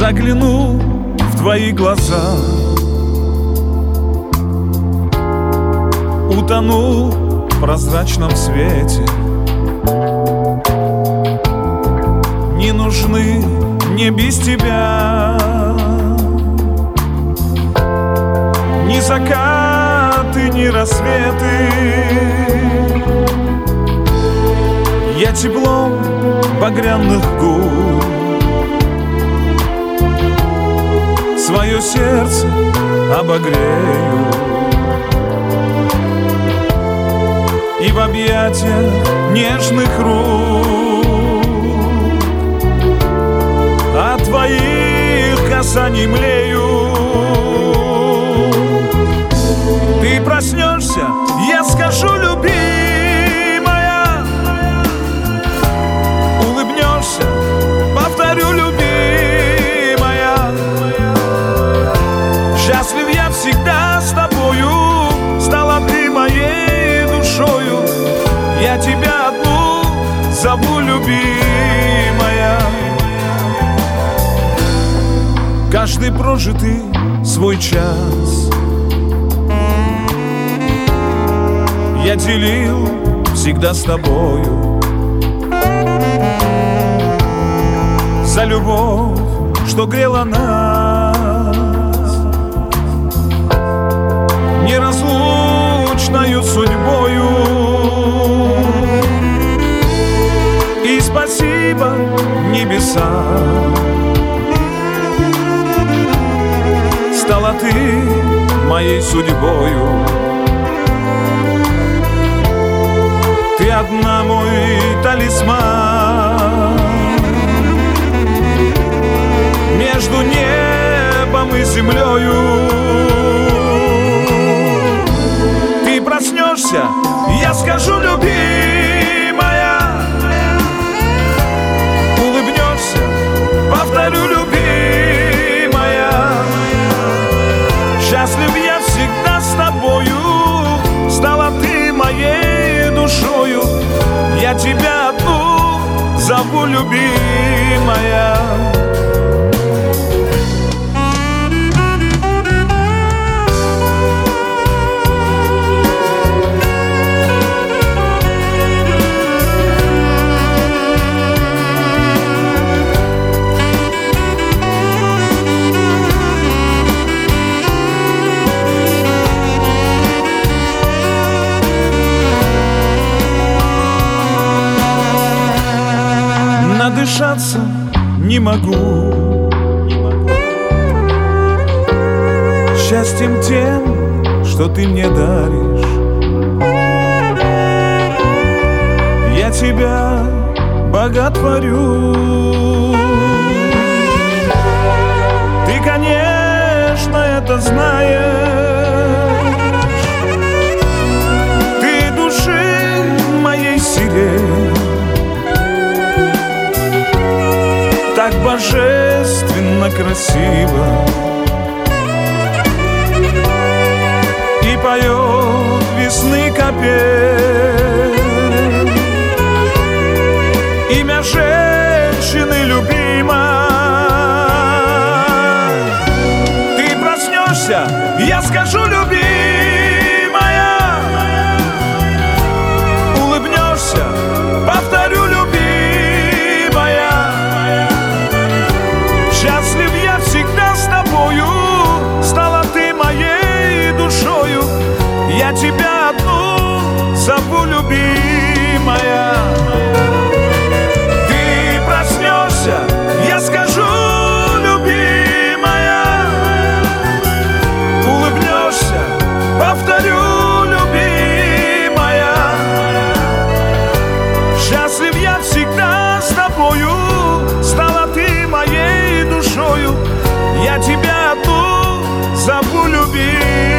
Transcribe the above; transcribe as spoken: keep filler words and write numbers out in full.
загляну в твои глаза, утону в прозрачном свете. Не нужны мне без тебя ни закаты, ни рассветы. Я теплом багряных губ свое сердце обогрею, и в объятиях нежных рук от твоих касаний млею. Ты проснешься, я скажу, любимая, улыбнешься, повторю, любимая. Счастлив я всегда с тобою, стала ты моей душою. Я тебя одну зову, любимая. Каждый прожитый свой час я делил всегда с тобою. За любовь, что грела нас неразлучною судьбою. И спасибо небесам, стала ты моей судьбою. Ты одна мой талисман между небом и землею. Ты проснешься, я скажу, любимая, улыбнешься, повторю, любимая. Счастлив я всегда с тобою, стала ты моей душою. Я тебя одну зову, любимая. Надышаться не могу счастьем тем, что ты мне даришь. Я тебя боготворю. Ты, конечно, это знаешь. Ты души моей сирень, так божественно красиво, и поет весны капель имя женщины любимой. Ты проснешься, я скажу, любимая, улыбнешься, повторю, любимая. Счастлив я всегда с тобою, стала ты моей душою. Я тебя одну зову, любимая. Ты проснешься, я скажу, любимая, улыбнешься, повторю, любимая. Счастлив я всегда с тобою, стала ты моей душою. Я тебя одну зову, любимая.